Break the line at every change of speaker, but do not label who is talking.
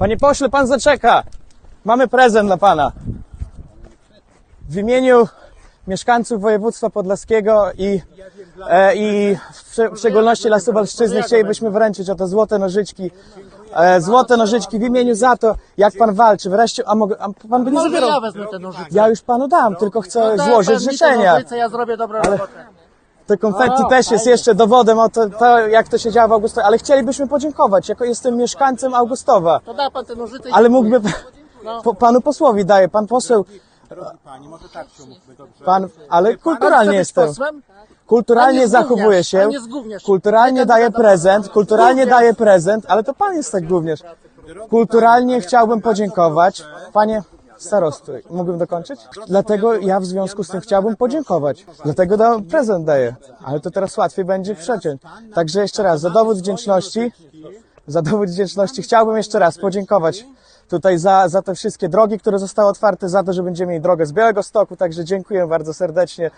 Panie pośle, pan zaczeka. Mamy prezent dla pana. W imieniu mieszkańców województwa podlaskiego i w szczególności Lasów Olsztyzny chcielibyśmy wręczyć oto złote nożyczki. Złote nożyczki w imieniu za to, jak pan walczy. Wreszcie, a pan by nie zabierał?
Ja wezmę te nożyce.
Ja już panu dam, tylko chcę
Daj
złożyć
pan mi te
życzenia.
nożyce, ja zrobię dobrą robotę.
Te konfetti też jest jeszcze dowodem o to, jak to się działo w Augustowie. Ale chcielibyśmy podziękować, jako jestem mieszkańcem Augustowa.
To da pan te nożyce i
Ale mógłby... Panu posłowi daje, pan poseł...
Pani, może tak się umówmy, dobrze.
Pan, ale kulturalnie jestem.
posłem?
Kulturalnie zachowuje się.
nie zgówniasz.
Kulturalnie daje prezent, ale to pan jest tak gówniarz. Kulturalnie chciałbym podziękować. Panie starosto, mógłbym dokończyć? Dlatego ja w związku z tym chciałbym podziękować. Dlatego prezent daję. Ale to teraz łatwiej będzie przeciąć. Także jeszcze raz, za dowód wdzięczności chciałbym jeszcze raz podziękować tutaj za te wszystkie drogi, które zostały otwarte, za to, że będziemy mieli drogę z Białegostoku, także dziękuję bardzo serdecznie.